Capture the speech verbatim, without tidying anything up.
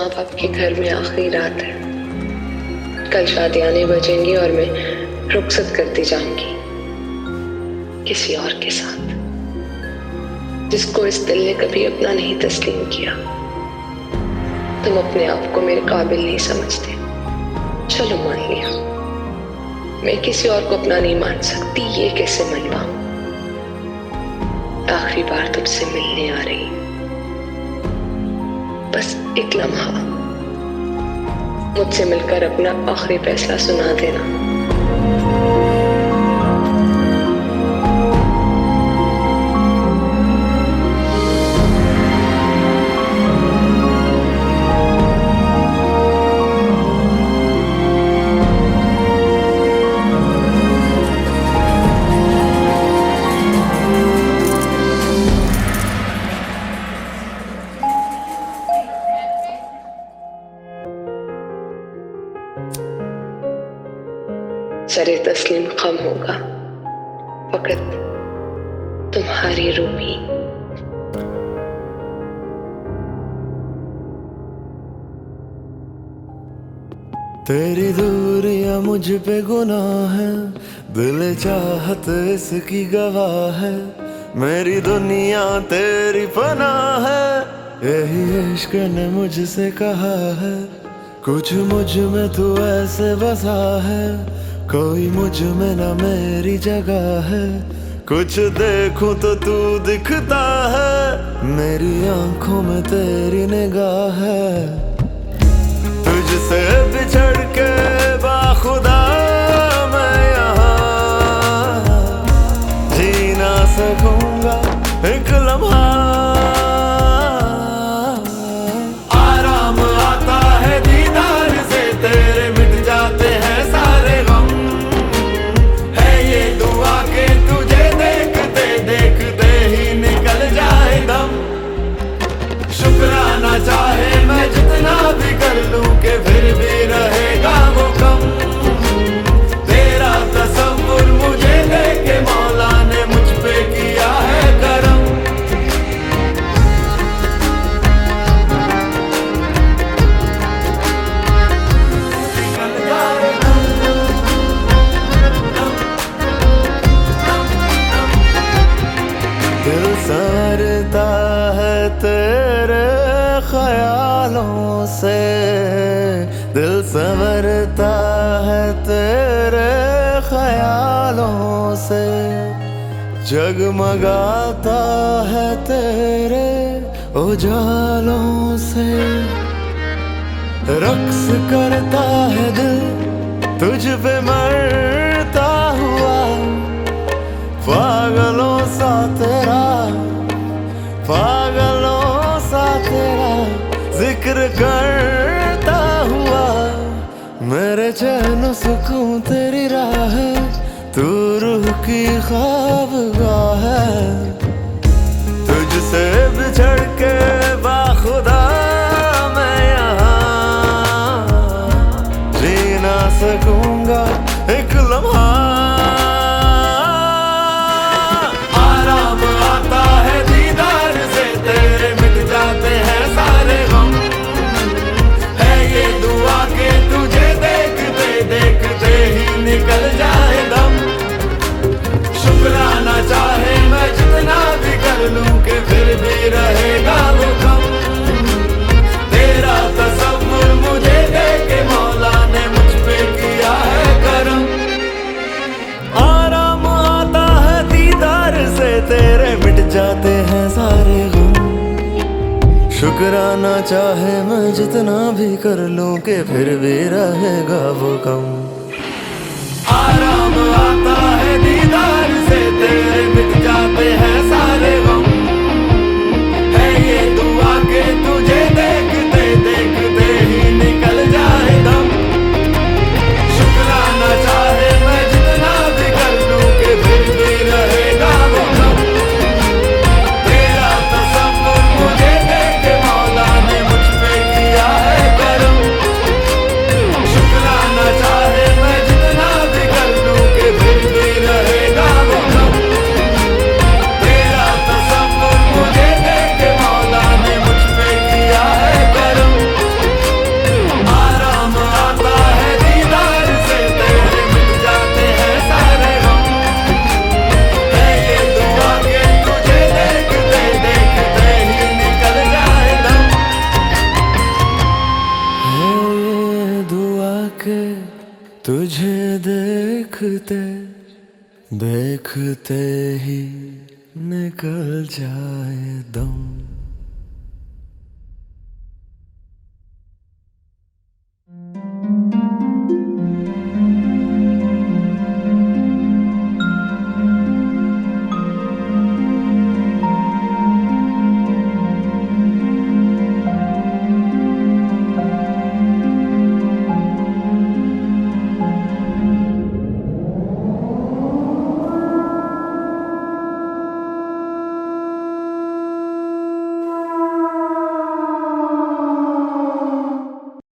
माँ बाप के घर में आखिरी रात है। कल शादियाने बजेंगी और मैं रुखसत करती जाऊंगी किसी और के साथ, जिसको इस दिल ने कभी अपना नहीं तस्लीम किया। तुम अपने आप को मेरे काबिल नहीं समझते, चलो मान लिया। मैं किसी और को अपना नहीं मान सकती, ये कैसे मनवाऊं? आखिरी बार तुझसे मिलने आ रही, बस एक लम्हा मुझसे मिलकर अपना आखिरी फैसला सुना देना। सरे तस्लीम कम होगा, फकत तुम्हारी रूह ही। तेरी दूरियां मुझ पे गुनाह है, दिल चाहत इसकी गवाह है। मेरी दुनिया तेरी पनाह है, यही इश्क ने मुझसे कहा है। कुछ मुझ में तू ऐसे बसा है, कोई मुझ में ना मेरी जगह है। कुछ देखूं तो तू दिखता है, मेरी आंखों में तेरी निगाह है। तुझसे बिछड़ के बाखुदा मैं यहाँ जी ना सकूंगा एक लम्हा। आराम आता है दीदार से, तेरे मिट जाते हैं सारे गम। है ये दुआ के तुझे देखते देखते ही निकल जाए दम। शुक्राना चाहे मैं जितना भी कर लूं के फिर भी रहेगा वो कम। तेरा तसव्वुर मुझे देके मौला ने मुझ पे किया है करम। दिल संवरता है तेरे ख्यालों से, दिल संवरता है तेरे ख्यालों से। जगमगाता है तेरे उजालों से। रक्स करता है दिल तुझ पे मरता हुआ, पागलों सा तेरा पागलों सा तेरा जिक्र करता हुआ। मेरे चैन सुकून तेरी राह है, तू रूह की ख्वाबगाह है। तुझसे बिछड़ के बाखुदा मैं यहाँ जी ना सकूंगा एक लम्हा। निकल जाए दम। शुक्राना चाहे मैं जितना भी कर लूं के फिर भी रहेगा वो कम। तेरा तसव्वुर मुझे देके मौला ने मुझ पे किया है करम। आराम आता है दीदार से, तेरे मिट जाते हैं सारे गम। शुक्राना चाहे मैं जितना भी कर लूं के फिर भी रहेगा वो कम। आराम आता है दीदार से, तेरे मिट जाते हैं सारे गम। है ये दुआ के तुझे देखते देखते ही निकल जाए दम। शुक्राना चाहे मैं जितना भी कर लूं के फिर भी रहेगा वो कम। तेरा तसव्वुर मुझे देके मौला ने मुझ पे किया है करम। शुक्राना चाहे मैं जितना भी कर लूं के फिर भी रहेगा वो कम। तेरा तसव्वुर रुकते ही निकल जाए दम।